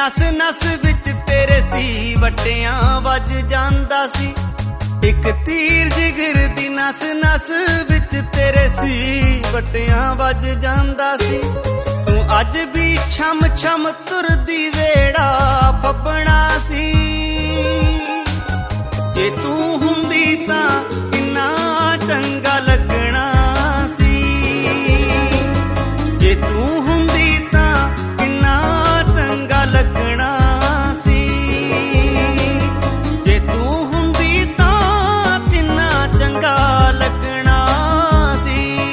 नस नस विच तेरे सी वटियां वज जांदा सी। एक तीर जिगर दी नस नस विच तेरे सी वटियां वज जांदा सी। तू अज भी छम छम तुरदी वेड़ा पबना सी। जे तू हुंदी तां किन्ना चंगा लगना सी। जे तू हुंदी तां किन्ना चंगा लगना सी। जे तू हुंदी तां किन्ना चंगा लगना सी।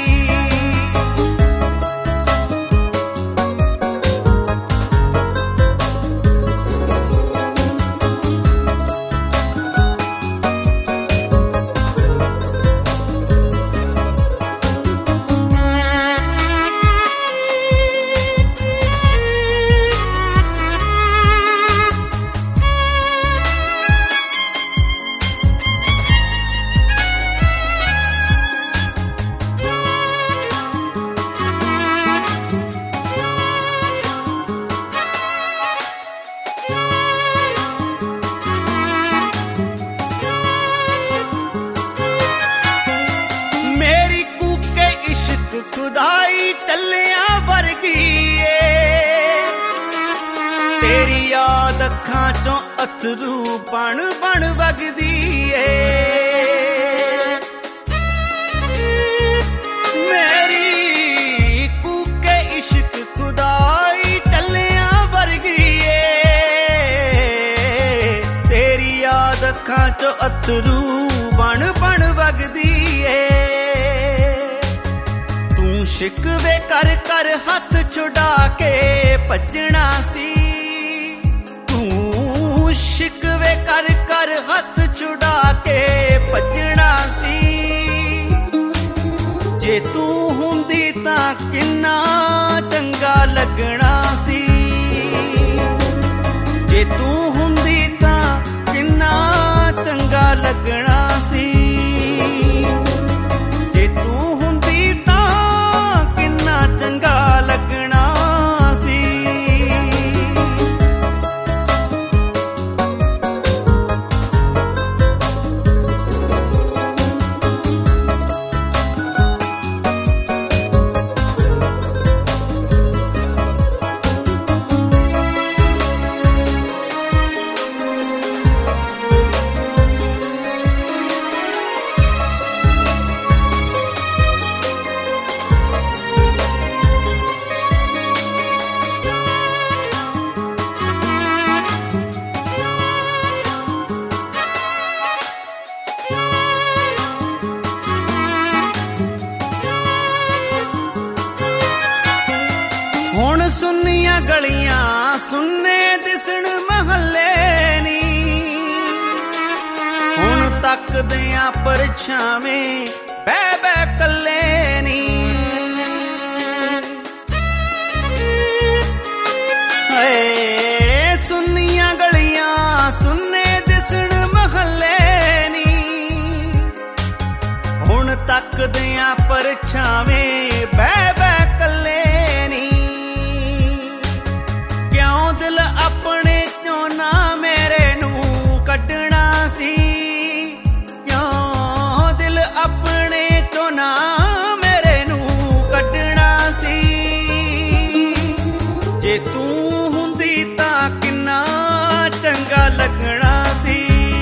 खुदाई टलिया वर्गी तेरी याद अखां चों अथरू बन बन वगदी मेरी कूके इश्क खुदाई टलिया वर्गी तेरी याद अखां चों अथरू बन बन वगदी शिकवे कर कर हथ छुड़ा के भजना सी। तू शिकवे कर कर हथ छुड़ा के भजना सी। जे तू हुंदी तां किन्ना चंगा लगना सी। जे तू हुंदी तां किन्ना चंगा लगना सी। जे तू चंगा लगना सी। हुण सुन्नियां गलियां सुन्ने दिसण महल्ले नी। हुण तकदियां परछावें बह बह कल्ले नी। सुन्नियां गलियां सुन्ने दिसण महल्ले नी। हुण तकदियां परछावें बह बह कल्ले नी। दिल अपने चों ना मेरे नू कड्डना सी। क्यों दिल अपने चों ना मेरे नू कड्डना सी। जे तू हुंदी तां किन्ना चंगा लगना सी।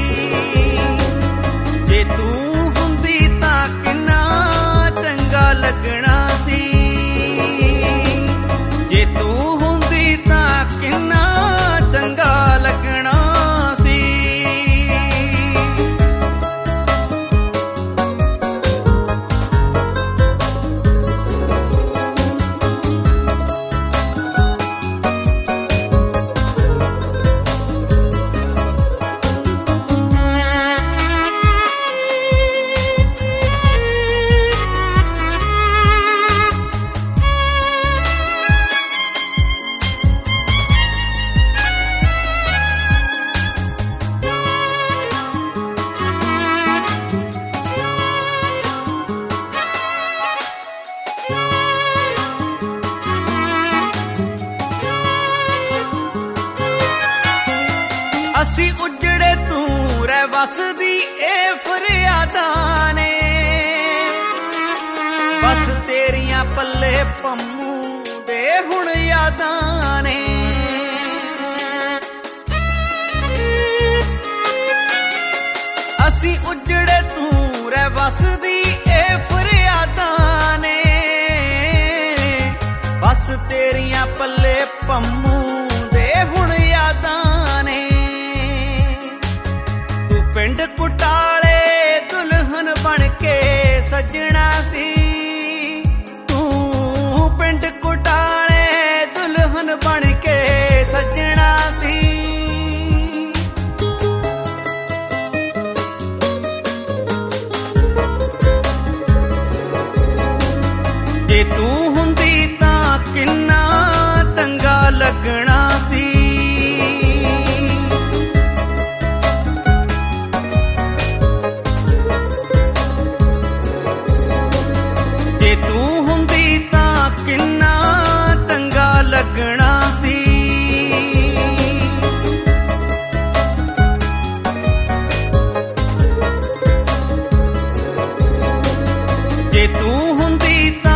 जे तू हुंदी तां किन्ना चंगा लगना सी। ਯਾਦਾਂ ਨੇ ਬਸ ਤੇਰੀਆਂ ਪੱਲੇ ਪੰਮੂ ਦੇ ਹੁਣ ਯਾਦਾਂ ਨੇ ਅਸੀਂ ਉਜੜੇ ਤੂੰ ਰਹਿ ਵਸਦੀ ਇਹ ਫਰਿਆਦਾਂ ਨੇ ਬਸ ਤੇਰੀਆਂ ਪੱਲੇ ਪੰਮੂ ਦੇ ਹੁਣ ਯਾਦਾਂ ਨੇ ਤੂੰ ਪਿੰਡ ਕੁਟਾਲੇ ਦੁਲਹਨ ਬਣ ਕੇ ਸਜਣਾ ਸੀ ਤੂੰ ਪਿੰਡ ਕੁਟਾਲੇ ਦੁਲਹਨ ਬਣ ਕੇ ਸਜਣਾ ਸੀ ਜੇ ਤੂੰ ਹੁੰਦੀ ਤਾਂ ਕਿੰਨਾ ਚੰਗਾ ਲੱਗਣਾ ਸੀ ਜੇ ਤੂੰ ਹੁੰਦੀ ਤਾਂ ਕਿੰਨਾ ਚੰਗਾ ਲੱਗਣਾ ਸੀ ਜੇ ਤੂੰ ਹੁੰਦੀ ਤਾਂ